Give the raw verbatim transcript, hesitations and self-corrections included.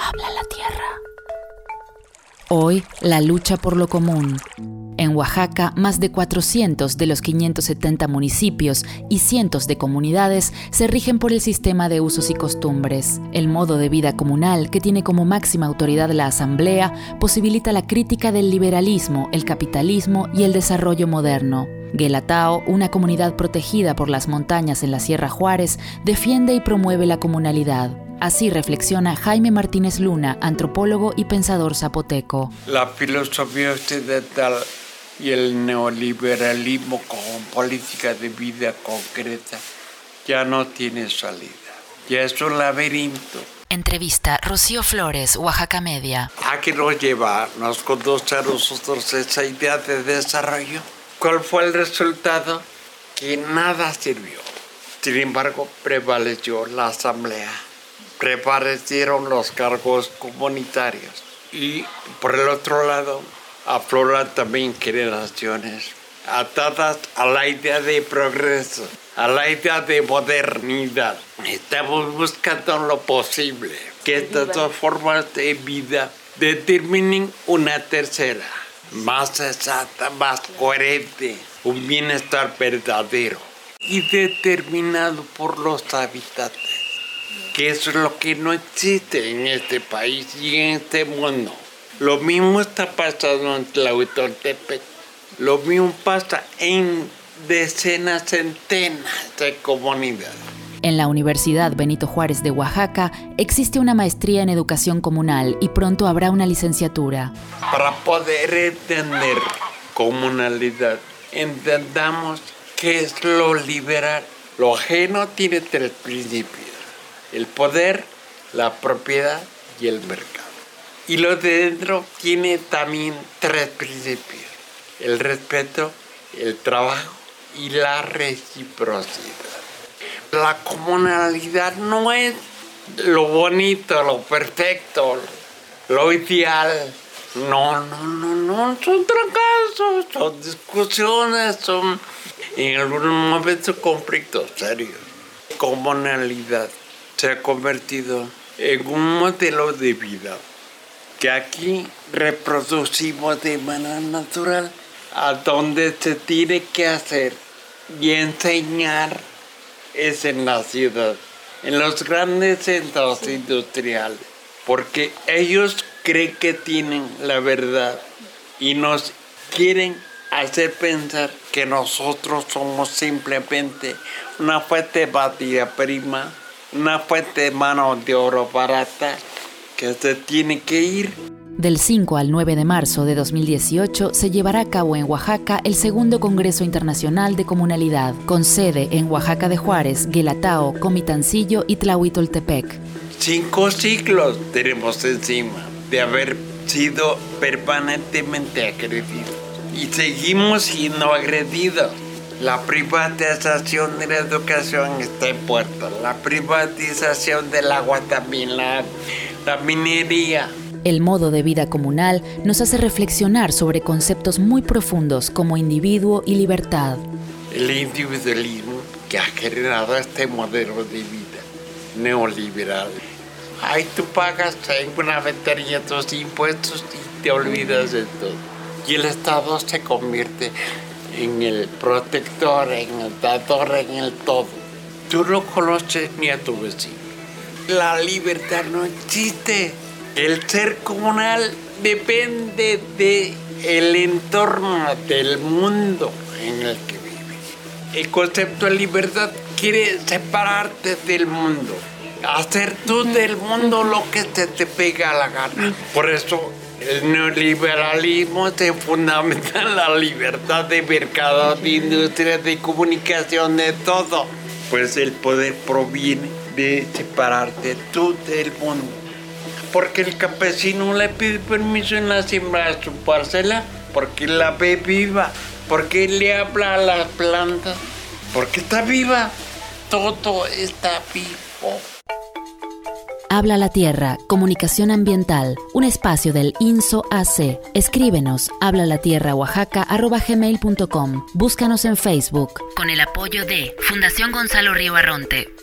Habla la tierra. Hoy, la lucha por lo común. En Oaxaca, más de cuatrocientos de los quinientos setenta municipios y cientos de comunidades se rigen por el sistema de usos y costumbres. El modo de vida comunal, que tiene como máxima autoridad la Asamblea, posibilita la crítica del liberalismo, el capitalismo y el desarrollo moderno. Guelatao, una comunidad protegida por las montañas en la Sierra Juárez, defiende y promueve la comunalidad. Así reflexiona Jaime Martínez Luna, antropólogo y pensador zapoteco. La filosofía occidental y el neoliberalismo como política de vida concreta ya no tiene salida. Ya es un laberinto. Entrevista Rocío Flores, Oaxaca Media. ¿A qué nos lleva? ¿Nos conduce a nosotros esa idea de desarrollo? ¿Cuál fue el resultado? Que nada sirvió. Sin embargo, prevaleció la asamblea. Prevalecieron los cargos comunitarios. Y por el otro lado, afloran también generaciones atadas a la idea de progreso, a la idea de modernidad. Estamos buscando lo posible, que estas dos formas de vida determinen una tercera, más exacta, más coherente, un bienestar verdadero y determinado por los habitantes, que eso es lo que no existe en este país y en este mundo. Lo mismo está pasando en Tlahuitoltepec, lo mismo pasa en decenas, centenas de comunidades. En la Universidad Benito Juárez de Oaxaca existe una maestría en educación comunal y pronto habrá una licenciatura. Para poder entender comunalidad, entendamos qué es lo liberal. Lo ajeno tiene tres principios: el poder, la propiedad y el mercado. Y lo de dentro tiene también tres principios: el respeto, el trabajo y la reciprocidad. La comunalidad no es lo bonito, lo perfecto, lo ideal. No, no, no, no, son fracasos, son discusiones, son en algunos momentos conflictos serios. Comunalidad se ha convertido en un modelo de vida que aquí reproducimos de manera natural, a donde se tiene que hacer y enseñar es en la ciudad, en los grandes centros industriales, porque ellos creen que tienen la verdad y nos quieren hacer pensar que nosotros somos simplemente una fuente de materia prima, una fuente de mano de oro barata que se tiene que ir. Del cinco al nueve de marzo de dos mil dieciocho se llevará a cabo en Oaxaca el segundo Congreso Internacional de Comunalidad, con sede en Oaxaca de Juárez, Guelatao, Comitansillo y Tlahuitoltepec. Cinco siglos tenemos encima de haber sido permanentemente agredidos y seguimos siendo agredidos. La privatización de la educación está en puerta, la privatización del agua también, la, la minería. El modo de vida comunal nos hace reflexionar sobre conceptos muy profundos como individuo y libertad. El individualismo que ha generado este modelo de vida neoliberal. Ahí tú pagas en una ventanilla tus impuestos y te olvidas de todo. Y el Estado se convierte en el protector, en el dador, en el todo. Tú no conoces ni a tu vecino. La libertad no existe. El ser comunal depende del entorno, del mundo en el que vive. El concepto de libertad quiere separarte del mundo, hacer tú del mundo lo que se te pega a la gana. Por eso el neoliberalismo se fundamenta en la libertad de mercado, de industria, de comunicación, de todo. Pues el poder proviene de separarte tú del mundo. Porque el campesino le pide permiso en la siembra de su parcela, porque la ve viva, porque le habla a las plantas, porque está viva, todo está vivo. Habla la Tierra, Comunicación Ambiental, un espacio del INSO A C. Escríbenos, hablalatierraoaxaca arroba gmail punto com. Búscanos en Facebook. Con el apoyo de Fundación Gonzalo Río Arronte.